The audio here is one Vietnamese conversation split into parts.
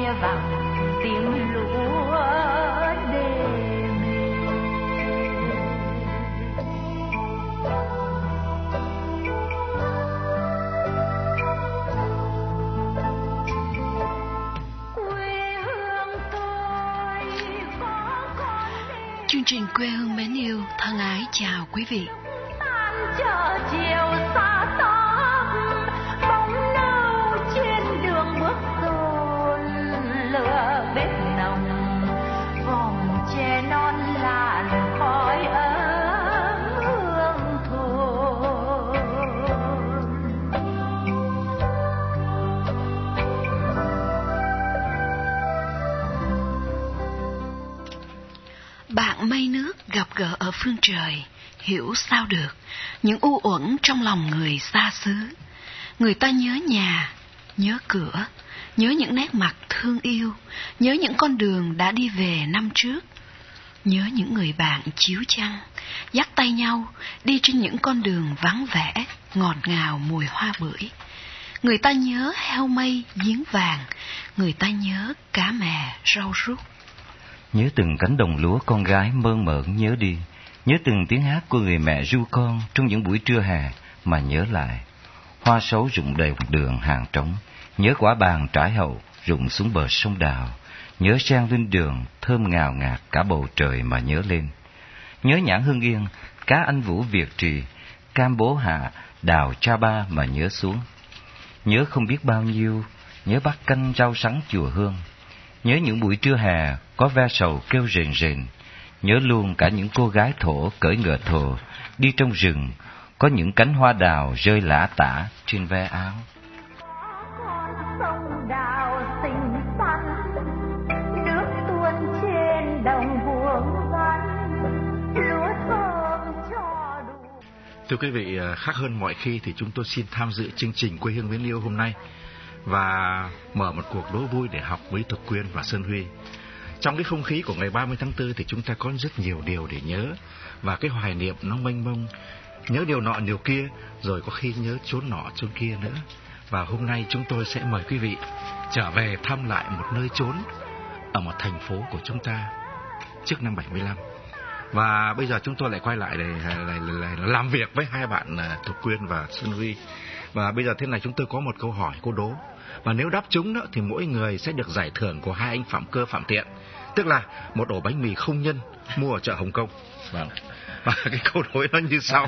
nghe vẳng tiếng lúa đêm. Chương trình Quê hương mến yêu thân ái chào quý vị. Chợ chiều xa tóm bóng nâu trên đường bước dồn, lửa bếp nồng vòng tre non làn khói ấm hương thôn. Bạn mây nước gặp gỡ ở phương trời, hiểu sao được những u uẩn trong lòng người xa xứ. Người ta nhớ nhà, nhớ cửa, nhớ những nét mặt thương yêu, nhớ những con đường đã đi về năm trước, nhớ những người bạn chiếu chăn, dắt tay nhau đi trên những con đường vắng vẻ, ngọt ngào mùi hoa bưởi. Người ta nhớ heo mây giếng vàng, người ta nhớ cá mè rau rút. Nhớ từng cánh đồng lúa con gái mơn mởn nhớ đi, nhớ từng tiếng hát của người mẹ ru con trong những buổi trưa hè mà nhớ lại. Hoa sấu rụng đầy đường hàng trống, nhớ quả bàng trải hậu rụng xuống bờ sông Đào, nhớ sen lên đường thơm ngào ngạt cả bầu trời mà nhớ lên. Nhớ nhãn Hưng Yên, cá anh Vũ Việt Trì, cam Bố Hạ, đào Cha Ba mà nhớ xuống. Nhớ không biết bao nhiêu, nhớ bát canh rau sắn chùa Hương. Nhớ những buổi trưa hè có ve sầu kêu rền rền. Nhớ luôn cả những cô gái thổ cưỡi ngựa thồ đi trong rừng, có những cánh hoa đào rơi lả tả trên ve áo. Sông đào xinh xắn, nước tuôn trên đồng vuông vắn, lúa thơm cho đủ. Thưa quý vị, khác hơn mọi khi thì chúng tôi xin tham dự chương trình Quê hương mến yêu hôm nay và mở một cuộc đố vui để học với Thục Quyên và Sơn Huy. Trong cái không khí của ngày 30 tháng 4 thì chúng ta có rất nhiều điều để nhớ, và cái hoài niệm nó mênh mông, nhớ điều nọ điều kia, rồi có khi nhớ chốn nọ chốn kia nữa. Và hôm nay chúng tôi sẽ mời quý vị trở về thăm lại một nơi chốn ở một thành phố của chúng ta trước năm 75. Và bây giờ chúng tôi lại quay lại để làm việc với hai bạn Thục Quyên và Sơn Huy. Và bây giờ thế này, chúng tôi có một câu hỏi, câu đố. Và nếu đáp trúng đó, thì mỗi người sẽ được giải thưởng của hai anh Phạm Cơ Phạm Tiện, tức là một ổ bánh mì không nhân mua ở chợ Hồng Kông. Vâng. Và cái câu đố nó như sau.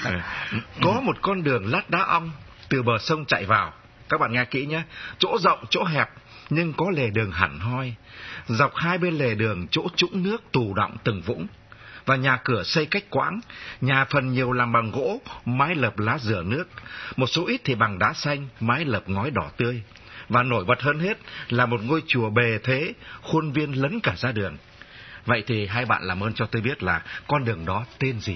Có một con đường lát đá ong từ bờ sông chạy vào. Các bạn nghe kỹ nhé. Chỗ rộng, chỗ hẹp, nhưng có lề đường hẳn hoi. Dọc hai bên lề đường chỗ trũng nước tù đọng từng vũng. Và nhà cửa xây cách quãng, nhà phần nhiều làm bằng gỗ, mái lợp lá dừa nước, một số ít thì bằng đá xanh, mái lợp ngói đỏ tươi. Và nổi bật hơn hết là một ngôi chùa bề thế, khuôn viên lấn cả ra đường. Vậy thì hai bạn làm ơn cho tôi biết là con đường đó tên gì?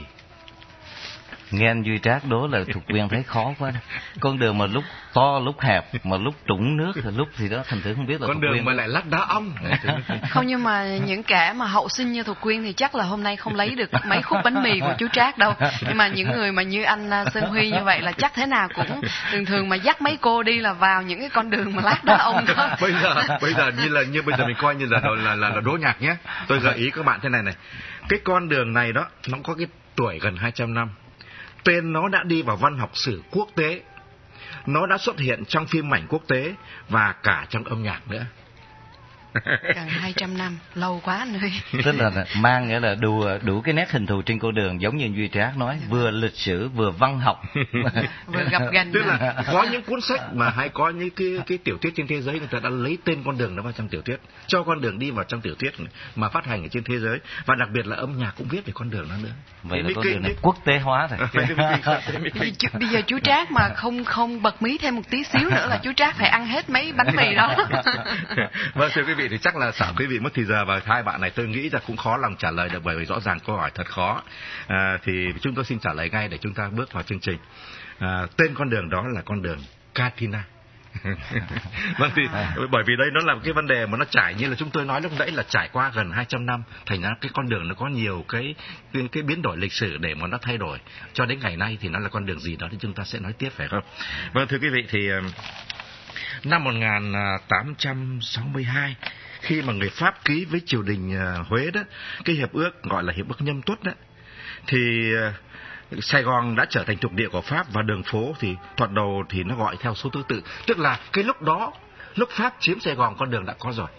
Nghe anh Duy Trác đố là Thục Quyên thấy khó quá. Con đường mà lúc to lúc hẹp, mà lúc trũng nước thì lúc thì đó thành thử không biết là con Thục đường Quyên mà lại lát đá ong. Không, nhưng mà những kẻ mà hậu sinh như Thục Quyên thì chắc là hôm nay không lấy được mấy khúc bánh mì của chú Trác đâu. Nhưng mà những người mà như anh Sơn Huy như vậy là chắc thế nào cũng thường mà dắt mấy cô đi là vào những cái con đường mà lát đá ong đó. Bây giờ như bây giờ mình coi như là đố nhạc nhé. Tôi gợi ý các bạn thế này này. Cái con đường này đó, nó có cái tuổi gần 200 năm. Tên nó đã đi vào văn học sử quốc tế. Nó đã xuất hiện trong phim ảnh quốc tế và cả trong âm nhạc nữa. Gần 200 năm, lâu quá anh ơi. Tức là mang nghĩa là đủ cái nét hình thù trên con đường, giống như Duy Trác nói, vừa lịch sử vừa văn học, vừa gặp gần. Tức là có những cuốn sách mà hay có những cái tiểu thuyết trên thế giới, người ta đã lấy tên con đường đó vào trong tiểu thuyết, cho con đường đi vào trong tiểu thuyết mà phát hành ở trên thế giới, và đặc biệt là âm nhạc cũng viết về con đường đó nữa. Vậy là con đường này quốc tế hóa rồi. Bây giờ chú Trác mà không bật mí thêm một tí xíu nữa là chú Trác phải ăn hết mấy bánh mì đó. Vâng, thưa quý vị, thì chắc là sợ quý vị mất thì giờ, và hai bạn này tôi nghĩ là cũng khó lòng trả lời được, bởi vì rõ ràng câu hỏi thật khó. Thì chúng tôi xin trả lời ngay để chúng ta bước vào chương trình. Tên con đường đó là con đường Katina. Vâng, thì bởi vì đây nó là một cái vấn đề mà nó trải, như là chúng tôi nói lúc nãy, là trải qua gần 200 năm, thành ra cái con đường nó có nhiều cái biến đổi lịch sử để mà nó thay đổi cho đến ngày nay thì nó là con đường gì đó thì chúng ta sẽ nói tiếp, phải không? Vâng, thưa quý vị, thì Năm 1862, khi mà người Pháp ký với triều đình Huế đó, cái hiệp ước gọi là hiệp ước Nhâm Tuất đó, thì Sài Gòn đã trở thành thuộc địa của Pháp, và đường phố thì thoạt đầu thì nó gọi theo số thứ tự, tức là cái lúc đó, lúc Pháp chiếm Sài Gòn, con đường đã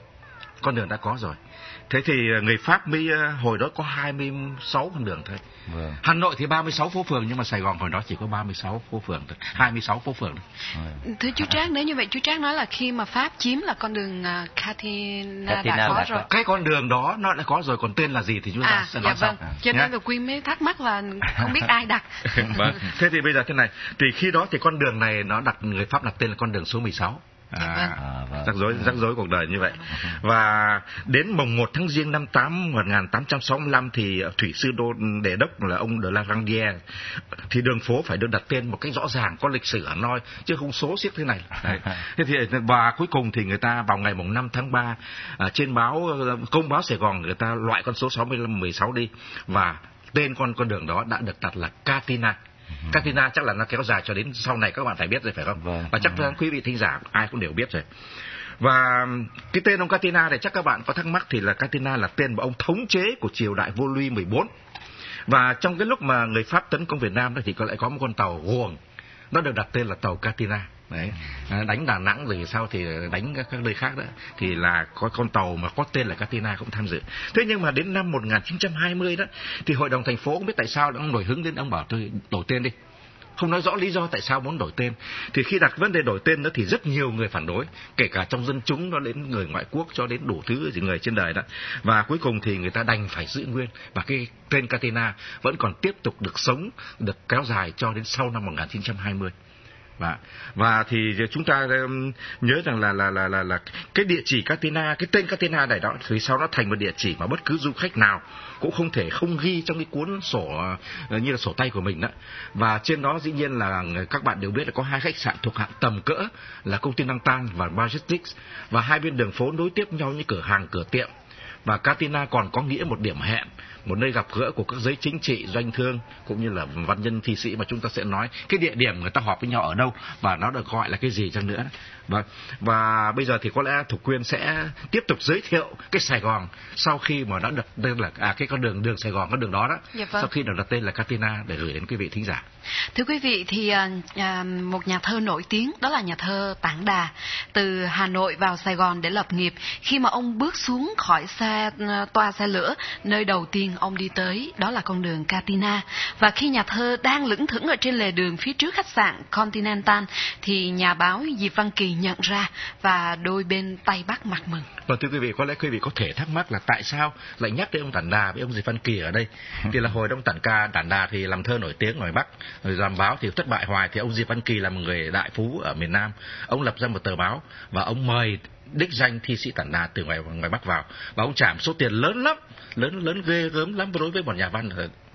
có rồi. Thế thì người Pháp mới hồi đó có 26 con đường thôi. Vâng. Hà Nội thì 36 phố phường, nhưng mà Sài Gòn hồi đó chỉ có 36 phố phường thôi, 26 phố phường thôi. Thưa chú Trác, nếu như vậy chú Trác nói là khi mà Pháp chiếm là con đường Catina đã có rồi. Cái con đường đó nó đã có rồi, còn tên là gì thì chúng ta sẽ nói sau. Cho nên là Quyên mới thắc mắc là không biết ai đặt. Vâng. Thế thì bây giờ thế này, thì khi đó thì con đường này nó đặt, người Pháp đặt tên là con đường số 16. Rắc rối cuộc đời như vậy. Và đến mùng 1 tháng Giêng năm 1865 thì thủy sư đô đề đốc là ông de la Randière, thì đường phố phải được đặt tên một cách rõ ràng, có lịch sử hẳn hoi, chứ không số xiết thế này. Đấy. Thế thì và cuối cùng thì người ta vào ngày mùng 5 tháng 3 trên công báo Sài Gòn, người ta loại con số 16 đi, và tên con đường đó đã được đặt là Catina. Catina chắc là nó kéo dài cho đến sau này các bạn phải biết rồi phải không? Vâng. Và chắc quý vị thính giả ai cũng đều biết rồi. Và cái tên ông Catina này chắc các bạn có thắc mắc, thì là Catina là tên mà ông thống chế của triều đại vua Louis 14. Và trong cái lúc mà người Pháp tấn công Việt Nam đó thì lại có một con tàu guồng, nó được đặt tên là tàu Catina. Đấy, đánh Đà Nẵng rồi sau thì đánh các nơi khác đó, thì là có con tàu mà có tên là Catina cũng tham dự. Thế nhưng mà đến năm 1920 đó thì hội đồng thành phố không biết tại sao ông nổi hứng đến, ông bảo tôi đổi tên đi, không nói rõ lý do tại sao muốn đổi tên. Thì khi đặt vấn đề đổi tên đó thì rất nhiều người phản đối, kể cả trong dân chúng, nó đến người ngoại quốc cho đến đủ thứ người trên đời đó. Và cuối cùng thì người ta đành phải giữ nguyên, và cái tên Catina vẫn còn tiếp tục được sống, được kéo dài cho đến sau năm 1920. Và thì chúng ta nhớ rằng là cái địa chỉ Catina, cái tên Catina này đó, thì sau nó thành một địa chỉ mà bất cứ du khách nào cũng không thể không ghi trong cái cuốn sổ như là sổ tay của mình đó. Và trên đó dĩ nhiên là các bạn đều biết là có hai khách sạn thuộc hạng tầm cỡ là Continental và Majestics, và hai bên đường phố nối tiếp nhau như cửa hàng, cửa tiệm. Và Catina còn có nghĩa một điểm hẹn, một nơi gặp gỡ của các giới chính trị, doanh thương cũng như là văn nhân thi sĩ, mà chúng ta sẽ nói cái địa điểm người ta họp với nhau ở đâu và nó được gọi là cái gì chăng nữa. Và bây giờ thì có lẽ Thục Quyên sẽ tiếp tục giới thiệu cái Sài Gòn sau khi mà đã đặt tên là cái con đường Sài Gòn, con đường đó đó. Dạ vâng. Sau khi được đặt tên là Catina để gửi đến quý vị thính giả. Thưa quý vị, thì một nhà thơ nổi tiếng đó là nhà thơ Tản Đà từ Hà Nội vào Sài Gòn để lập nghiệp. Khi mà ông bước xuống khỏi toa xe lửa, nơi đầu tiên ông đi tới đó là con đường Catina. Và khi nhà thơ đang lững thững ở trên lề đường phía trước khách sạn Continental thì nhà báo Diệp Văn Kỳ nhận ra và đôi bên tay bắt mặt mừng. Vâng, thưa quý vị, có lẽ quý vị có thể thắc mắc là tại sao lại nhắc đến ông Tản Đà với ông Diệp Văn Kỳ ở đây. Thì là hồi ông Tản Đà thì làm thơ nổi tiếng ngoài Bắc, rồi làm báo thì thất bại hoài, thì ông Diệp Văn Kỳ là một người đại phú ở miền Nam, ông lập ra một tờ báo và ông mời đích danh thi sĩ Tản Đà từ ngoài Bắc vào, và ông trả một số tiền lớn lắm, lớn ghê gớm lắm đối với một nhà văn.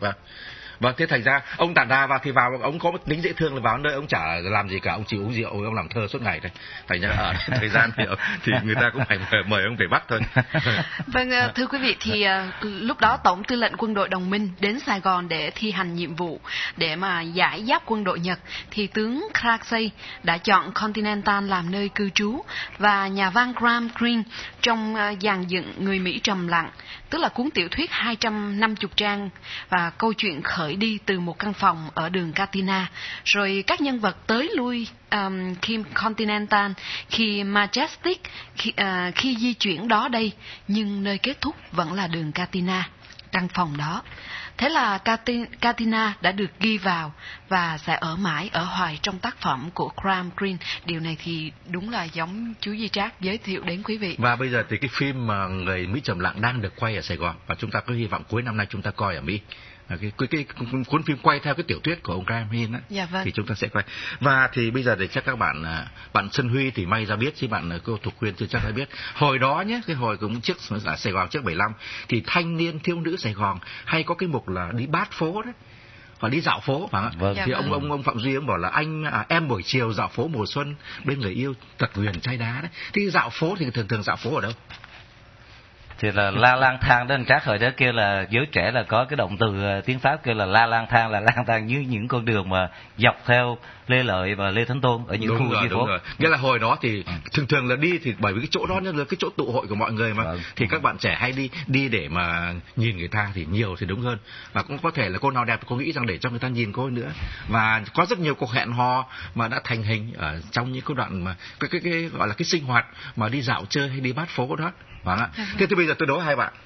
Vâng, thế thành ra ông Tản Đà vào thì vào, ông có một tính dễ thương là vào nơi ông chả làm gì cả, ông chỉ uống rượu, ông làm thơ suốt ngày thôi. Thành ra ở thời gian thì người ta cũng phải mời ông về Bắc thôi. Vâng, thưa quý vị, thì lúc đó Tổng Tư lệnh Quân đội Đồng minh đến Sài Gòn để thi hành nhiệm vụ để mà giải giáp quân đội Nhật, thì tướng Craigsay đã chọn Continental làm nơi cư trú, và nhà văn Graham Greene trong dàn dựng Người Mỹ trầm lặng, tức là cuốn tiểu thuyết 250 trang và câu chuyện khởi đi từ một căn phòng ở đường Catina, rồi các nhân vật tới lui khi Continental, khi Majestic, khi di chuyển đó đây, nhưng nơi kết thúc vẫn là đường Catina, căn phòng đó. Thế là Catina đã được ghi vào và sẽ ở mãi, ở hoài trong tác phẩm của Graham Greene. Điều này thì đúng là giống chú Di Trác giới thiệu đến quý vị. Và bây giờ thì cái phim mà Người Mỹ trầm lặng đang được quay ở Sài Gòn, và chúng ta có hy vọng cuối năm nay chúng ta coi ở Mỹ. Cái cuốn phim quay theo cái tiểu thuyết của ông Graham Greene á, dạ vâng. Thì chúng ta sẽ quay. Và thì bây giờ thì chắc các bạn Xuân Huy thì may ra biết, chứ bạn cô Thục Quyên chưa chắc đã biết. Hồi đó nhé, cái hồi cũng trước ở Sài Gòn trước 75 thì thanh niên thiếu nữ Sài Gòn hay có cái mục là đi bát phố đấy, và đi dạo phố, phải không? Vâng. Thì ông Phạm Duy ông bảo là em buổi chiều dạo phố mùa xuân bên người yêu tật nguyền chai đá đấy. Thì dạo phố thì thường dạo phố ở đâu? Thì là la lang thang đó anh Trác, hồi đó kêu là giới trẻ là có cái động từ tiếng Pháp kêu là la lang thang, là lang thang dưới những con đường mà dọc theo Lê Lợi và Lê Thánh Tôn ở những khu đúng phố. rồi. Nghĩa là hồi đó thì thường là đi thì bởi vì cái chỗ đó là cái chỗ tụ hội của mọi người mà, thì các bạn trẻ hay đi để mà nhìn người ta thì nhiều thì đúng hơn, và cũng có thể là cô nào đẹp cô nghĩ rằng để cho người ta nhìn cô nữa, và có rất nhiều cuộc hẹn hò mà đã thành hình ở trong những cái đoạn mà cái gọi là cái sinh hoạt mà đi dạo chơi hay đi bát phố đó. Thế thì bây giờ tôi đố hai bạn,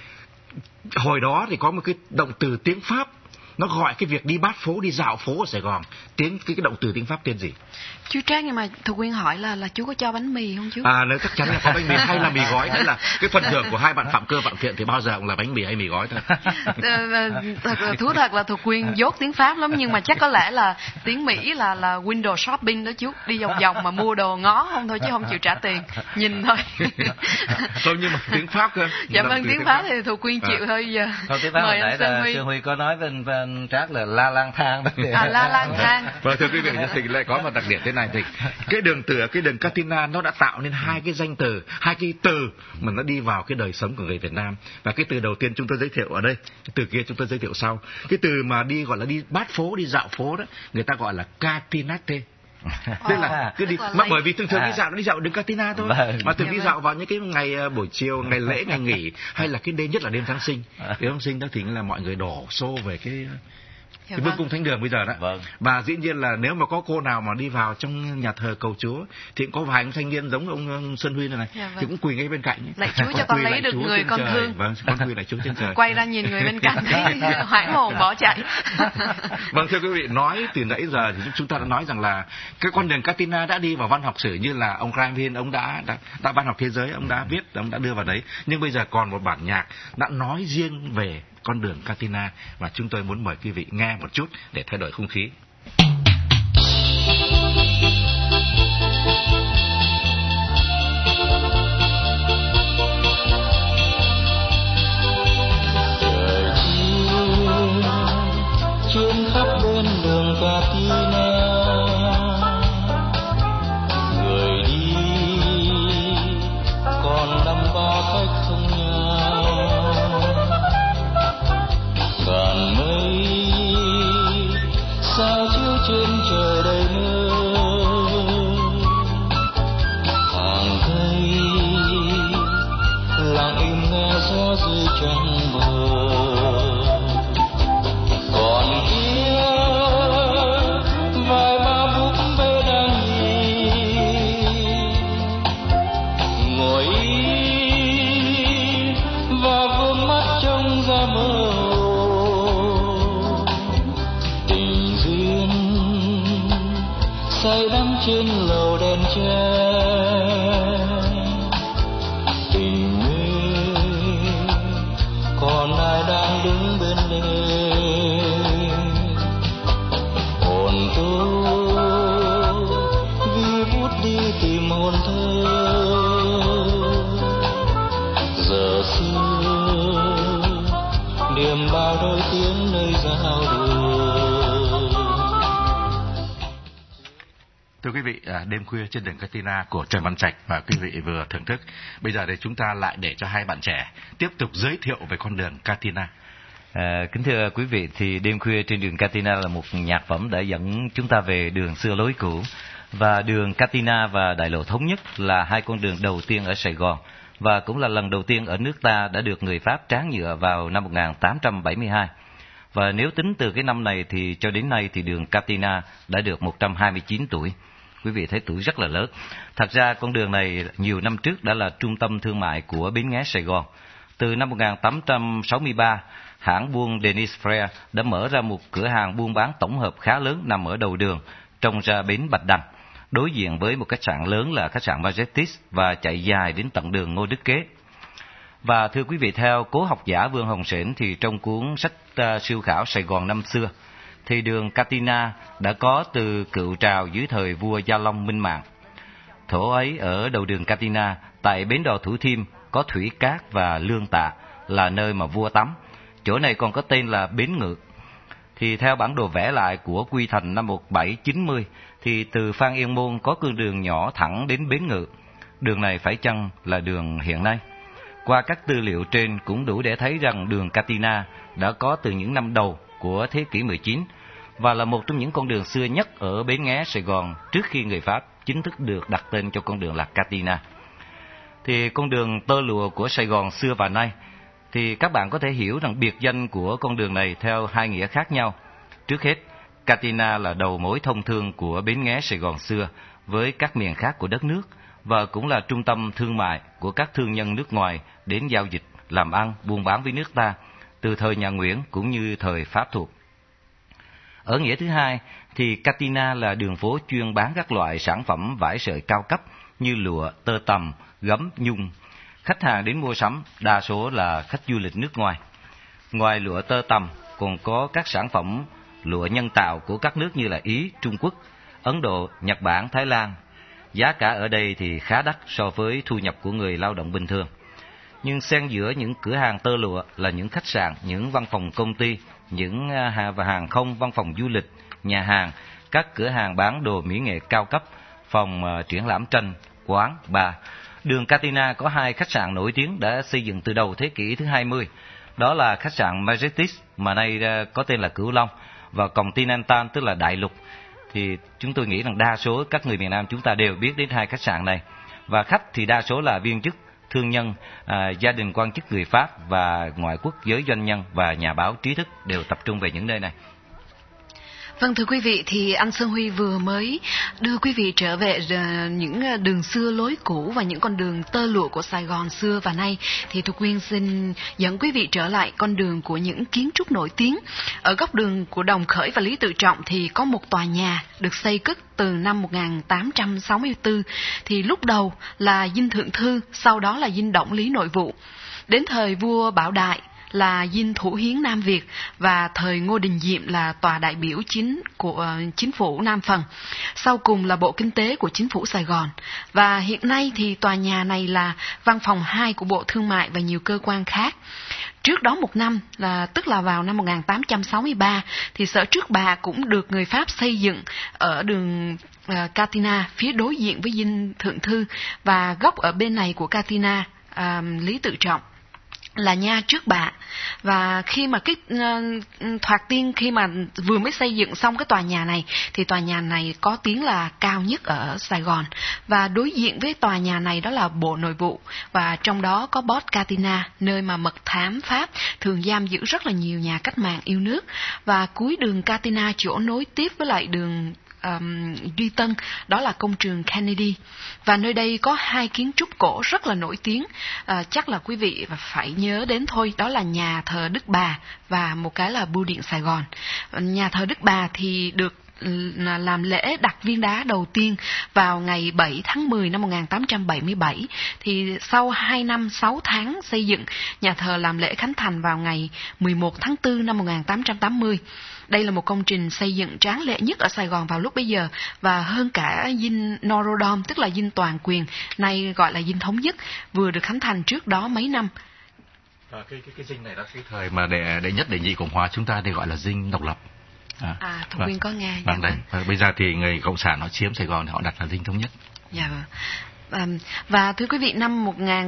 hồi đó thì có một cái động từ tiếng Pháp nó gọi cái việc đi bát phố, đi dạo phố ở Sài Gòn, cái động từ tiếng Pháp tên gì? Chú Trác, nhưng mà Thục Quyên hỏi là chú có cho bánh mì không chú? Nếu chắc chắn là có bánh mì hay là mì gói, đấy là cái phần thưởng của hai bạn Phạm Cơ, Phạm Thiện thì bao giờ cũng là bánh mì hay mì gói thôi. Thú thật là Thục Quyên dốt tiếng Pháp lắm, nhưng mà chắc có lẽ là tiếng Mỹ là window shopping đó chú, đi vòng vòng mà mua đồ ngó không thôi chứ không chịu trả tiền, nhìn thôi. Không, nhưng mà tiếng Pháp cơ. Dạ vâng, tiếng Pháp thì Thục Quyên chịu thôi giờ. Không, tiếng Pháp hồi nãy là Sơn Huy có nói với anh Trác là la lang thang đó. La lang thang. Vâng, thưa quý vị, thì lại có một đặc điểm thế này, thì cái đường Catina nó đã tạo nên hai cái danh từ, hai cái từ mà nó đi vào cái đời sống của người Việt Nam. Và cái từ đầu tiên chúng tôi giới thiệu ở đây, cái từ kia chúng tôi giới thiệu sau. Cái từ mà đi gọi là đi bát phố, đi dạo phố đó, người ta gọi là catinate. Tức là cứ đi, mà bởi vì thường đi dạo đường Catina thôi. Mà thường đi dạo vào những cái ngày buổi chiều, ngày lễ, ngày nghỉ, hay là cái đêm, nhất là đêm Giáng sinh. Đêm Giáng sinh đó thì là mọi người đổ xô về cái Vương cung Thánh Đường bây giờ đó. Và dĩ nhiên là nếu mà có cô nào mà đi vào trong nhà thờ cầu Chúa thì cũng có vài ông thanh niên giống ông Sơn Huy này, thì cũng quỳ ngay bên cạnh. Lạy Chúa cho con lấy được người con thương. Vâng, con quỳ lạy Chúa trên trời. Quay ra nhìn người bên cạnh thấy hoảng hồn bỏ chạy. Vâng, thưa quý vị, nói từ nãy giờ thì chúng ta đã nói rằng là cái con đường Catina đã đi vào văn học sử, như là ông Gramsci, ông đã văn học thế giới, ông đã viết, ông đã đưa vào đấy. Nhưng bây giờ còn một bản nhạc đã nói riêng về con đường Catina, và chúng tôi muốn mời quý vị nghe một chút để thay đổi không khí. Trời chiều trên khắp bên đường Catina, người đi còn năm ba khách không nhau, ngàn mây sao chiếu trên trời đầy mưa, hàng cây lặng im nghe gió rơi trong bờ, còn kia vài ba búp bê đang nhìn, ngồi yên và vương mắt trông ra mơ. Say đắm trên lầu đèn tre, tình mê còn ai đang đứng bên lề, hồn tôi vì bút đi tìm hồn thơ, giờ xưa niềm bao đôi tiếng nơi giao đường. Thưa quý vị, đêm khuya trên đường Catina của Trần Văn Trạch và quý vị vừa thưởng thức. Bây giờ thì chúng ta lại để cho hai bạn trẻ tiếp tục giới thiệu về con đường Catina. Kính thưa quý vị, thì đêm khuya trên đường Catina là một nhạc phẩm đã dẫn chúng ta về đường xưa lối cũ. Và đường Catina và Đại lộ Thống Nhất là hai con đường đầu tiên ở Sài Gòn, và cũng là lần đầu tiên ở nước ta đã được người Pháp tráng nhựa vào năm 1872. Và nếu tính từ cái năm này thì cho đến nay thì đường Catina đã được 129 tuổi. Quý vị thấy tuổi rất là lớn. Thật ra con đường này nhiều năm trước đã là trung tâm thương mại của bến nghé Sài Gòn. Từ năm 1863, hãng buôn Denis Frere đã mở ra một cửa hàng buôn bán tổng hợp khá lớn nằm ở đầu đường, trông ra bến Bạch Đằng, đối diện với một khách sạn lớn là khách sạn Majestic, và chạy dài đến tận đường Ngô Đức Kế. Và thưa quý vị, theo cố học giả Vương Hồng Sển thì trong cuốn sách siêu khảo Sài Gòn năm xưa, thì đường Catina đã có từ cựu trào dưới thời vua Gia Long Minh Mạng. Thổ ấy ở đầu đường Catina, tại bến đò Thủ Thiêm có thủy cát và lương tạ, là nơi mà vua tắm. Chỗ này còn có tên là bến Ngược. Thì theo bản đồ vẽ lại của Quy Thành năm 1790, thì từ Phan Yên Môn có con đường nhỏ thẳng đến bến Ngược. Đường này phải chăng là đường hiện nay? Qua các tư liệu trên cũng đủ để thấy rằng đường Catina đã có từ những năm đầu của thế kỷ 19 và là một trong những con đường xưa nhất ở bến nghé Sài Gòn trước khi người Pháp chính thức được đặt tên cho con đường là Catina. Thì con đường tơ lụa của Sài Gòn xưa và nay, thì các bạn có thể hiểu rằng biệt danh của con đường này theo hai nghĩa khác nhau. Trước hết, Catina là đầu mối thông thương của bến nghé Sài Gòn xưa với các miền khác của đất nước và cũng là trung tâm thương mại của các thương nhân nước ngoài đến giao dịch, làm ăn, buôn bán với nước ta từ thời nhà Nguyễn cũng như thời Pháp thuộc. Ở nghĩa thứ hai thì Catina là đường phố chuyên bán các loại sản phẩm vải sợi cao cấp như lụa, tơ tằm, gấm, nhung. Khách hàng đến mua sắm đa số là khách du lịch nước ngoài. Ngoài lụa tơ tằm còn có các sản phẩm lụa nhân tạo của các nước như là Ý, Trung Quốc, Ấn Độ, Nhật Bản, Thái Lan. Giá cả ở đây thì khá đắt so với thu nhập của người lao động bình thường. Nhưng xen giữa những cửa hàng tơ lụa là những khách sạn, những văn phòng công ty, những hàng không, văn phòng du lịch, nhà hàng, các cửa hàng bán đồ mỹ nghệ cao cấp, phòng triển lãm tranh, quán, bar. Đường Catina có hai khách sạn nổi tiếng đã xây dựng từ đầu thế kỷ thứ 20. Đó là khách sạn Majestic mà nay có tên là Cửu Long và Continental tức là Đại Lục. Thì chúng tôi nghĩ rằng đa số các người miền Nam chúng ta đều biết đến hai khách sạn này. Và khách thì đa số là viên chức, thương nhân, gia đình quan chức người Pháp và ngoại quốc, giới doanh nhân và nhà báo trí thức đều tập trung về những nơi này. Vâng, thưa quý vị, thì anh Sơn Huy vừa mới đưa quý vị trở về những đường xưa lối cũ và những con đường tơ lụa của Sài Gòn xưa và nay. Thì Thục Quyên xin dẫn quý vị trở lại con đường của những kiến trúc nổi tiếng. Ở góc đường của Đồng Khởi và Lý Tự Trọng thì có một tòa nhà được xây cất từ năm 1864. Thì lúc đầu là dinh thượng thư, sau đó là dinh động lý nội vụ. Đến thời vua Bảo Đại là dinh thủ hiến Nam Việt và thời Ngô Đình Diệm là tòa đại biểu chính của chính phủ Nam Phần. Sau cùng là Bộ Kinh tế của chính phủ Sài Gòn. Và hiện nay thì tòa nhà này là văn phòng 2 của Bộ Thương mại và nhiều cơ quan khác. Trước đó một năm, tức là vào năm 1863, thì Sở Trước Bà cũng được người Pháp xây dựng ở đường Catina, phía đối diện với dinh thượng thư, và góc ở bên này của Catina, Lý Tự Trọng, là nha Trước Bạ. Và khi mà Thoạt Tiên khi mà vừa mới xây dựng xong cái tòa nhà này thì tòa nhà này có tiếng là cao nhất ở Sài Gòn, và đối diện với tòa nhà này đó là Bộ Nội vụ, và trong đó có Port Catina, nơi mà mật thám Pháp thường giam giữ rất là nhiều nhà cách mạng yêu nước. Và cuối đường Catina, chỗ nối tiếp với lại đường Duy Tân, đó là công trường Kennedy. Và nơi đây có hai kiến trúc cổ rất là nổi tiếng, chắc là quý vị phải nhớ đến thôi, đó là nhà thờ Đức Bà và một cái là Bưu điện Sài Gòn. Nhà thờ Đức Bà thì được làm lễ đặt viên đá đầu tiên vào ngày 7 tháng 10 năm 1877. Thì sau 2 năm 6 tháng xây dựng, nhà thờ làm lễ khánh thành vào ngày 11 tháng 4 năm 1880. Đây là một công trình xây dựng tráng lệ nhất ở Sài Gòn vào lúc bấy giờ, và hơn cả dinh Norodom, tức là dinh toàn quyền, nay gọi là dinh Thống Nhất, vừa được khánh thành trước đó mấy năm. Cái dinh này là cái thời mà đệ nhất đệ nhị Cộng hòa chúng ta thì gọi là dinh độc lập. Thục Quyên có nghe. Vâng, đấy. Bây giờ thì người Cộng sản họ chiếm Sài Gòn thì họ đặt là dinh Thống Nhất. Dạ vâng. Và thưa quý vị, năm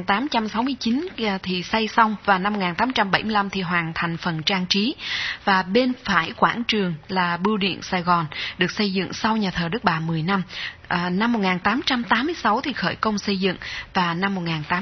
1869 thì xây xong, và năm 1875 thì hoàn thành phần trang trí. Và bên phải quảng trường là Bưu điện Sài Gòn, được xây dựng sau nhà thờ Đức Bà 10 năm. Năm 1886 thì khởi công xây dựng, và năm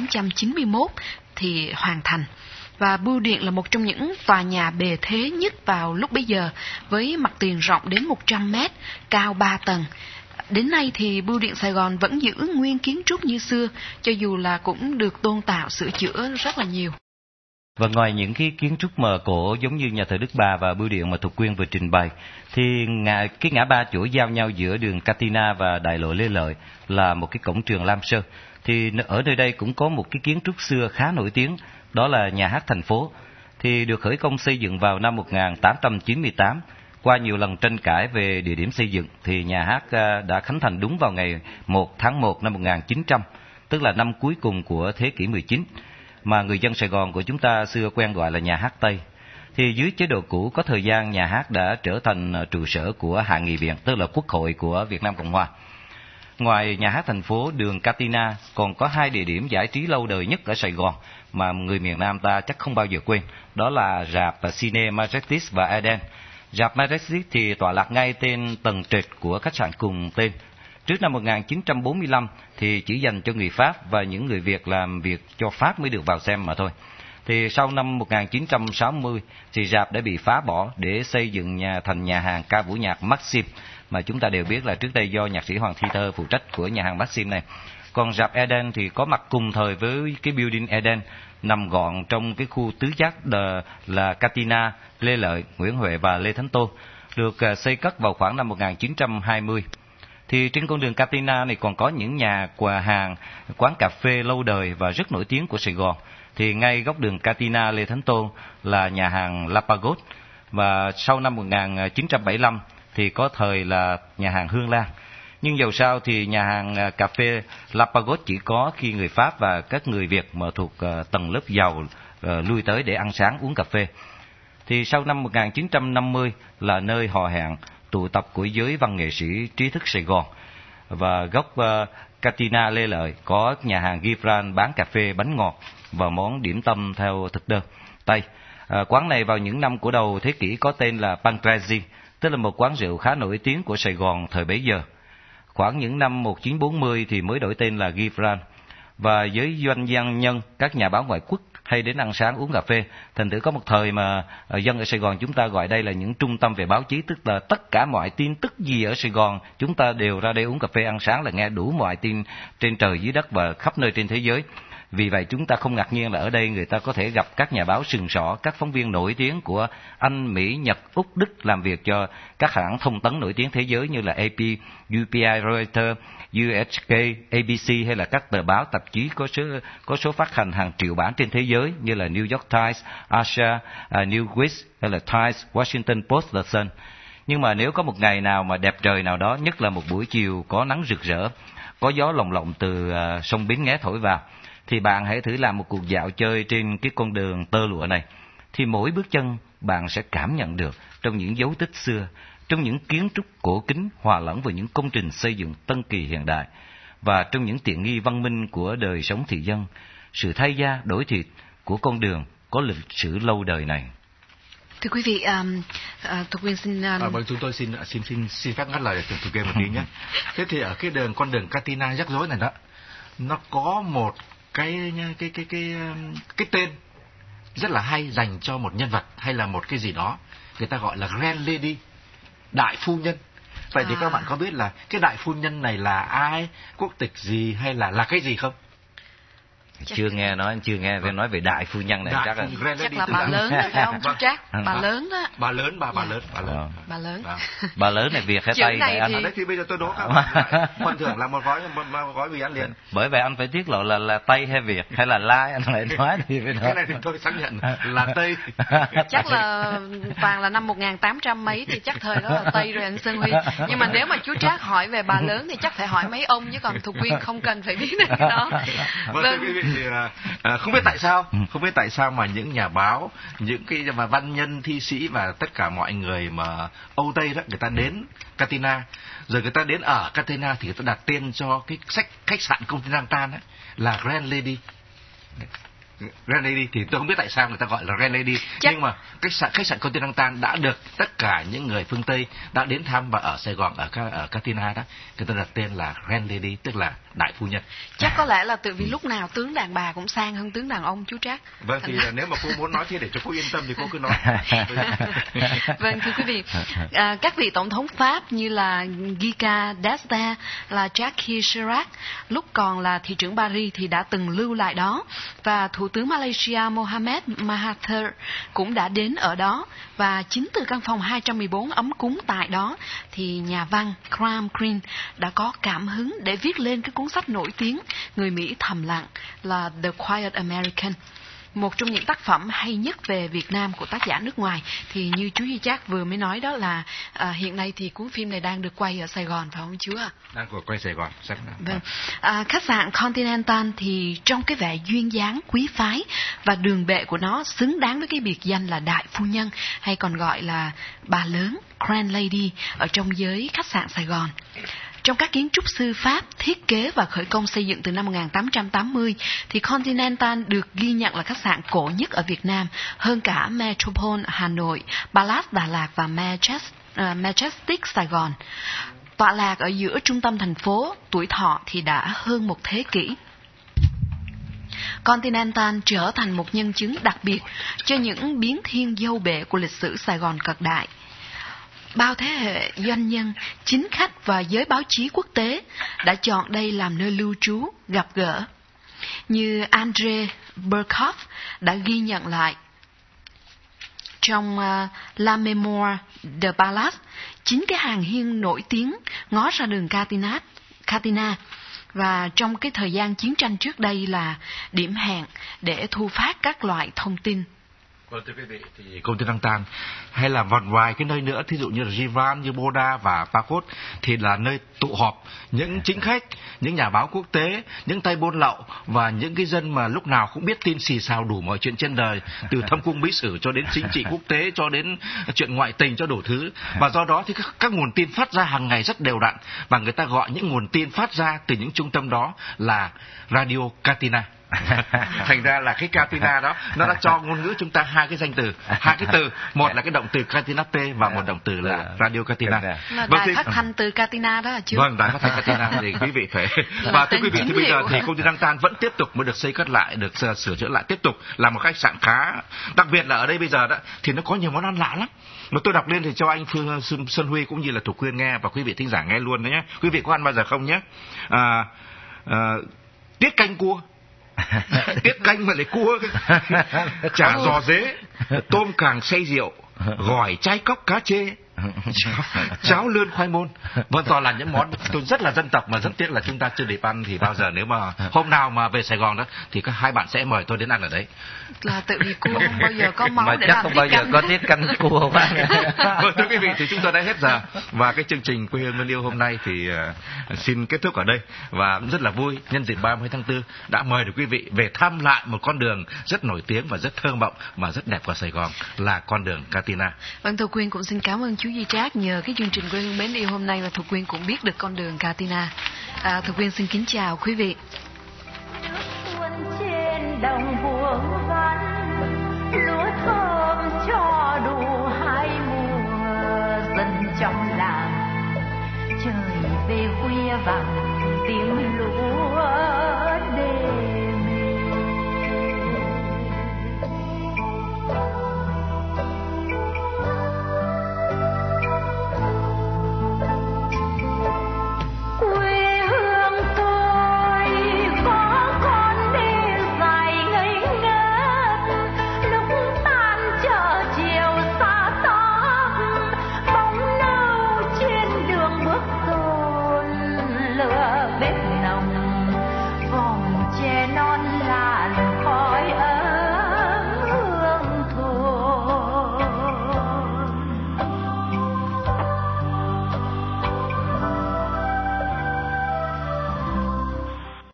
1891 thì hoàn thành. Và bưu điện là một trong những tòa nhà bề thế nhất vào lúc bấy giờ, với mặt tiền rộng đến 100 mét, cao 3 tầng. Đến nay thì Bưu điện Sài Gòn vẫn giữ nguyên kiến trúc như xưa, cho dù là cũng được tôn tạo sửa chữa rất là nhiều. Và ngoài những cái kiến trúc mờ cổ giống như nhà thờ Đức Bà và bưu điện mà Thục Quyên vừa trình bày, thì cái ngã ba chỗ giao nhau giữa đường Catina và đại lộ Lê Lợi là một cái cổng trường Lam Sơn. Thì ở nơi đây cũng có một cái kiến trúc xưa khá nổi tiếng, đó là nhà hát thành phố. Thì được khởi công xây dựng vào năm 1898. Qua nhiều lần tranh cãi về địa điểm xây dựng thì nhà hát đã khánh thành đúng vào ngày 1 tháng 1 năm 1900, tức là năm cuối cùng của thế kỷ 19, mà người dân Sài Gòn của chúng ta xưa quen gọi là nhà hát Tây. Thì dưới chế độ cũ có thời gian nhà hát đã trở thành trụ sở của Hạ nghị viện, tức là Quốc hội của Việt Nam Cộng Hòa. Ngoài nhà hát thành phố đường Catina, còn có 2 địa điểm giải trí lâu đời nhất ở Sài Gòn mà người miền Nam ta chắc không bao giờ quên. Đó là rạp Cine Majestic và Eden. Rạp Majestic thì tọa lạc ngay trên tầng trệt của khách sạn cùng tên. Trước năm 1945 thì chỉ dành cho người Pháp và những người Việt làm việc cho Pháp mới được vào xem mà thôi. Thì sau năm 1960 thì rạp đã bị phá bỏ để xây dựng thành nhà hàng ca vũ nhạc Maxim, mà chúng ta đều biết là trước đây do nhạc sĩ Hoàng Thi Thơ phụ trách của nhà hàng Maxim này. Còn rạp Eden thì có mặt cùng thời với cái building Eden, nằm gọn trong cái khu tứ giác là Catina, Lê Lợi, Nguyễn Huệ và Lê Thánh Tôn, được xây cất vào khoảng năm 1920. Thì trên con đường Catina này còn có những nhà hàng, quán cà phê lâu đời và rất nổi tiếng của Sài Gòn. Thì ngay góc đường Catina Lê Thánh Tôn là nhà hàng La Pagode, và sau năm 1975 thì có thời là nhà hàng Hương Lan. Nhưng dầu sao thì nhà hàng cà phê La Pagode chỉ có khi người Pháp và các người Việt mà thuộc tầng lớp giàu lui tới để ăn sáng uống cà phê. Thì sau năm 1950 là nơi hò hẹn tụ tập của giới văn nghệ sĩ trí thức Sài Gòn. Và góc Catina Lê Lợi có nhà hàng Gibran bán cà phê, bánh ngọt và món điểm tâm theo thực đơn Tây. Quán này vào những năm của đầu thế kỷ có tên là Pancrezi, tức là một quán rượu khá nổi tiếng của Sài Gòn thời bấy giờ. Khoảng những năm 1940 thì mới đổi tên là Gibran. Và giới doanh nhân, các nhà báo ngoại quốc hay đến ăn sáng uống cà phê. Thành thử có một thời mà dân ở Sài Gòn chúng ta gọi đây là những trung tâm về báo chí, tức là tất cả mọi tin tức gì ở Sài Gòn chúng ta đều ra đây uống cà phê ăn sáng là nghe đủ mọi tin trên trời dưới đất và khắp nơi trên thế giới. Vì vậy chúng ta không ngạc nhiên là ở đây người ta có thể gặp các nhà báo sừng sỏ, các phóng viên nổi tiếng của Anh, Mỹ, Nhật, Úc, Đức làm việc cho các hãng thông tấn nổi tiếng thế giới như là AP, UPI, Reuters, UHK, ABC hay là các tờ báo tạp chí có số phát hành hàng triệu bản trên thế giới như là New York Times, Asia, Newsweek hay là Times, Washington Post, The Sun. Nhưng mà nếu có một ngày nào mà đẹp trời nào đó, nhất là một buổi chiều có nắng rực rỡ, có gió lồng lộng từ sông Bến Nghé thổi vào, thì bạn hãy thử làm một cuộc dạo chơi trên cái con đường tơ lụa này. Thì mỗi bước chân bạn sẽ cảm nhận được trong những dấu tích xưa, trong những kiến trúc cổ kính hòa lẫn với những công trình xây dựng tân kỳ hiện đại, và trong những tiện nghi văn minh của đời sống thị dân, sự thay da đổi thịt của con đường có lịch sử lâu đời này. Thưa quý vị, Thục Quyên xin... Vâng, chúng tôi xin phép ngắt lời Thục Quyên một tí nhé. Thế thì ở con đường Catina rắc rối này đó, nó có một cái tên rất là hay dành cho một nhân vật hay là một cái gì đó, người ta gọi là Grand Lady, đại phu nhân. Vậy thì các bạn có biết là cái đại phu nhân này là ai, quốc tịch gì hay là cái gì không? Chưa nghe nói về đại phu nhân này. Chắc là bà lớn đó phải không chú Trác? Bà lớn đó. Bà lớn. Bà lớn này Việt hay Tây vậy anh? Đấy thì bây giờ tôi đố các bạn. Phần thưởng là một gói mì ăn liền. Bởi vậy anh phải tiết lộ là Tây hay Việt hay là Lai, anh lại nói đi với nó. Cái này thì tôi xác nhận là Tây. Chắc là toàn là năm 1800 mấy thì chắc thời đó là Tây rồi anh Sơn Huy. Nhưng mà nếu mà chú Trác hỏi về bà lớn thì chắc phải hỏi mấy ông, chứ còn Thục Quyên không cần phải biết cái đó. Vâng. Thì không biết tại sao mà những nhà báo, những cái mà văn nhân, thi sĩ và tất cả mọi người mà Âu Tây đó, người ta đến Catina, rồi người ta đến ở Catina thì người ta đặt tên cho cái khách sạn Continental ấy là Grand Lady. Grand Lady thì tôi không biết tại sao người ta gọi là Grand Lady, nhưng mà khách sạn Continental đã được tất cả những người phương Tây đã đến thăm và ở Sài Gòn, ở Catina đó, người ta đặt tên là Grand Lady, tức là đại phu nhân. Chắc có lẽ là tự vì lúc nào tướng đàn bà cũng sang hơn tướng đàn ông chú Trác. Vâng, thì nếu mà cô muốn nói thế để cho cô yên tâm thì cô cứ nói. Vâng, thưa quý vị, các vị tổng thống Pháp như là Giscard d'Estaing, là Jacques Chirac lúc còn là thị trưởng Paris thì đã từng lưu lại đó, và Thủ tướng Malaysia Mohamed Mahathir cũng đã đến ở đó. Và chính từ căn phòng 214 ấm cúng tại đó thì nhà văn Graham Greene đã có cảm hứng để viết lên cái cuốn sách nổi tiếng Người Mỹ thầm lặng là The Quiet American, một trong những tác phẩm hay nhất về Việt Nam của tác giả nước ngoài. Thì như chú Duy Trác vừa mới nói đó là hiện nay thì cuốn phim này đang được quay ở Sài Gòn phải không chú ạ? Đang quay Sài Gòn. Vâng. Khách sạn Continental thì trong cái vẻ duyên dáng quý phái và đường bệ của nó xứng đáng với cái biệt danh là đại phu nhân, hay còn gọi là bà lớn, Grand Lady, ở trong giới khách sạn Sài Gòn. Trong các kiến trúc sư Pháp thiết kế và khởi công xây dựng từ năm 1880, thì Continental được ghi nhận là khách sạn cổ nhất ở Việt Nam, hơn cả Metropole Hà Nội, Palace Đà Lạt và Majestic Sài Gòn. Tọa lạc ở giữa trung tâm thành phố, tuổi thọ thì đã hơn một thế kỷ. Continental trở thành một nhân chứng đặc biệt cho những biến thiên dâu bể của lịch sử Sài Gòn cận đại. Bao thế hệ doanh nhân, chính khách và giới báo chí quốc tế đã chọn đây làm nơi lưu trú, gặp gỡ. Như André Burkhoff đã ghi nhận lại trong La Mémoire de Palace, chính cái hàng hiên nổi tiếng ngó ra đường Catinat, và trong cái thời gian chiến tranh trước đây là điểm hẹn để thu phát các loại thông tin. Vâng, thưa quý vị, thì Continental hay là một vài cái nơi nữa, thí dụ như là Givan, như Boda và Pacot, thì là nơi tụ họp những chính khách, những nhà báo quốc tế, những tay buôn lậu và những cái dân mà lúc nào cũng biết tin xì xào đủ mọi chuyện trên đời, từ thâm cung bí sử cho đến chính trị quốc tế, cho đến chuyện ngoại tình, cho đủ thứ. Và do đó thì các nguồn tin phát ra hàng ngày rất đều đặn, và người ta gọi những nguồn tin phát ra từ những trung tâm đó là Radio Catina. Thành ra là cái Catina đó nó đã cho ngôn ngữ chúng ta hai cái danh từ, hai cái từ, một là cái động từ Catinate và một động từ là Radio Catina. Là đài phát thanh từ Catina đó là chứ? Vâng, đài phát thanh Catina thì quý vị phải. Và thưa quý vị, thì bây giờ thì Continental vẫn tiếp tục mới được xây cất lại, được sửa chữa lại, tiếp tục là một khách sạn khá. Đặc biệt là ở đây bây giờ đó thì nó có nhiều món ăn lạ lắm. Mà tôi đọc lên thì cho anh Xuân Huy cũng như là Thục Quyên nghe, và quý vị thính giả nghe luôn đấy nhé. Quý vị có ăn bao giờ không nhé? Tiết canh cua. Tiết canh mà lại cua, chả giò dế, tôm càng xay rượu, gỏi trái cóc cá chê, cháo lươn khoai môn. Vâng, toàn là những món tôi rất là dân tộc mà rất tiếc là chúng ta chưa được ăn. Thì bao giờ nếu mà hôm nào mà về Sài Gòn đó thì các hai bạn sẽ mời tôi đến ăn ở đấy. Là tự vì cua không bao giờ có máu mà để chắc làm không tiết bao giờ canh. có tiết canh cua không ạ? Vâng, thưa quý vị, thì chúng ta đã hết giờ và cái chương trình Quê Hương Mến Yêu hôm nay thì xin kết thúc ở đây. Và rất là vui nhân dịp 30 tháng 4 đã mời được quý vị về thăm lại một con đường rất nổi tiếng và rất thơ mộng mà rất đẹp của Sài Gòn, là con đường Catina. Vâng, Thục Quyên cũng xin cảm ơn chú Duy Trác. Nhờ cái chương trình Quê Hương Mến Yêu hôm nay mà Thục Quyên cũng biết được con đường Catina. Thục Quyên xin kính chào quý vị. Nước tuôn trên đồng vuông vắn, lúa thơm cho đủ hai mùa. Dân trong làng trời về khuya vàng tiếng lúa